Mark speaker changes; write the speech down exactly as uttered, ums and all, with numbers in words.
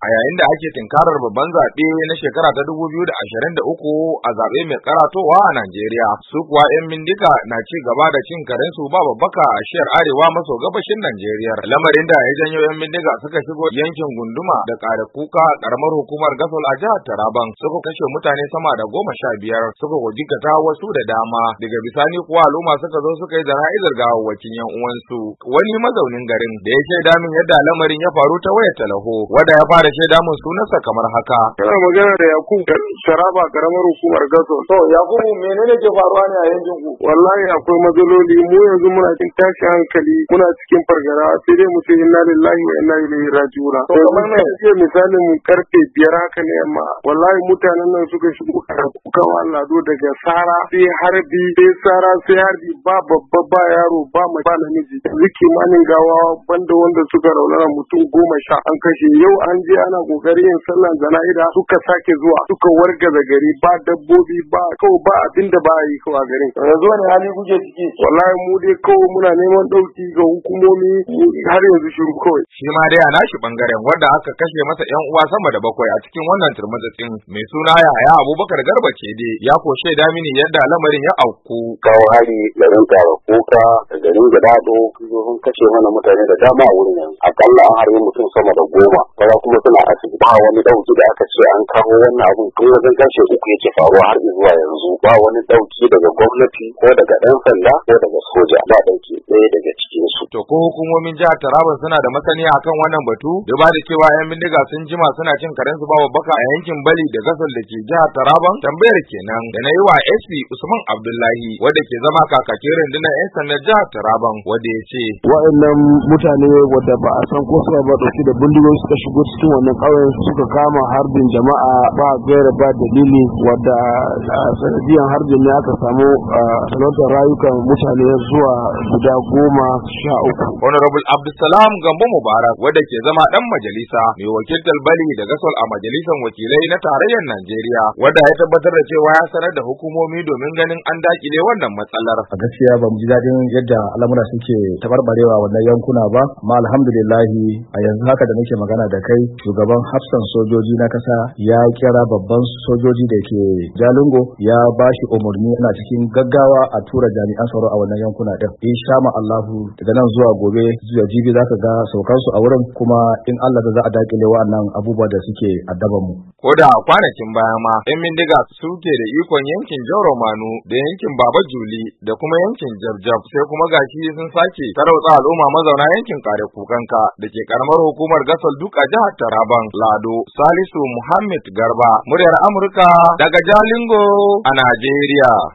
Speaker 1: a yayin da ake tinkarar babban zaɓe na shekara ta dubu biyu da ashirin da uku a zaɓe mai karatowa a Najeriya. Su kuwa 'yan bindiga na ci gaba da cin karensu ba babbaka a shiyar arewa maso gabashin Najeriya. Lamarin da ya janyo 'yan bindiga suka shigo yankin gunduma da ƙare kuka ƙaramar hukumar Gasol a jihar Taraban suka kashe mutane sama da goma sha biyar suka jikata wasu da dama. Daga bisani kuwa al'umma suka zo suka yi jana'izar gawawwakin 'yan uwansu. Wani mazaunin garin da ya shaida min yadda lamarin ya faru ta wayar talaho wanda ya fara shaida min sunansa kamar haka.
Speaker 2: Kana magana da Yakubu Taraba karamar hukumar Gasol.
Speaker 1: To Yakubu menene ke faruwa ne a yankin ku?
Speaker 2: Wallahi akwai matsaloli, mu yanzu muna cikin tashin hankali, muna cikin fargara, sai dai mu ce inna lillahi wa inna ilaihi raji'un.
Speaker 1: To kamar me
Speaker 2: ce misalin karfe biyar haka ne amma wallahi mutanen nan suka shigo kan Lado daga Sara sai harbi sai Sara sai harbi ba babba ba yaro ba mai ba namiji. Yanzu kimanin gawa banda wanda suka raunana mutum goma sha an kashe. Yau an je ana kokarin yin sallan zana'ida suka sake zuwa suka wargaza gari ba dabbobi ba kawai ba abin da ba a yi kawai a garin.
Speaker 1: Yanzu wani hali kuke ciki?
Speaker 2: Wallahi mu dai kawai muna neman ɗauki ga hukumomi har yanzu shiru kawai.
Speaker 1: Shi ma dai a nashi bangaren wanda aka kashe masa yan uwa sama da bakwai a cikin wannan turmutsutsin mai suna Yahaya Abubakar Garba ce dai ya koshe da mini yadda lamarin ya auku.
Speaker 3: Kawo hari garin Tara Kuka da garin Gadado sun kashe mana mutane da dama a wurin yanzu. Akalla an harbi mutum sama da goma. Kaza kuma suna asibiti. Ba wani dauki da aka ce an kawo wannan abun tun wajen kashe uku yake faruwa har zuwa yanzu. Ba wani dauki daga gwamnati ko daga ɗan sanda ko daga soja. Ba dauki ɗaya daga cikin su.
Speaker 1: To ko hukumomin jihar Taraba suna da masaniya akan wannan batu? Duba da cewa yan bindiga sun jima suna cin karensu ba babbaka a yankin Bali da Gasol da ke jihar Taraban. Tambayar kenan da na yi wa S P Usman Abdullahi wanda ke zama kakakin rundunar 'yan sandar jihar Taraban wanda ya ce
Speaker 2: wa'annan mutane wadda ba a san ko suka ba dauki da bindigogi suka shigo cikin wannan ƙauyen suka kama harbin jama'a ba gaira ba dalili wadda sanadiyan harbin ne aka samu salwantar rayukan mutane zuwa guda goma sha uku.
Speaker 1: Honorable Abdulsalam Gambo Mubarak wanda ke zama dan majalisa mai wakiltar Bali da Gasol a majalisar wakilai na tarayyar Najeriya wanda ya tabbatar da cewa ya sanar da hukumomi domin ganin an dakile wannan matsalar.
Speaker 4: A gaskiya ba mu ji daɗin yadda al'amura suke tabarbarewa wannan yankuna ba, amma alhamdulillahi a yanzu haka da nake magana da kai shugaban hafsan sojoji na kasa ya kira babban sojoji da ke Jalingo ya ba shi umarni ana cikin gaggawa a tura jami'an tsaro a wannan yankuna din. Insha Allahu daga nan zuwa gobe zuwa jibi zaka ga saukan su a wurin kuma in Allah da za a dakile wa'annan abubuwa da suke addaban mu.
Speaker 1: Ko da kwanakin baya ma yan bindiga suke da ikon yankin Jauro Manu da yankin Baba Juli da kuma yankin Jabjab sai kuma gashi sun sake tarauta al'umma mazauna yankin Kare Kukanka da ke karamar hukumar Gasol duka jihar Taraban. Lado Salisu Muhammad Garba muryar Amurka daga Jalingo a Najeriya.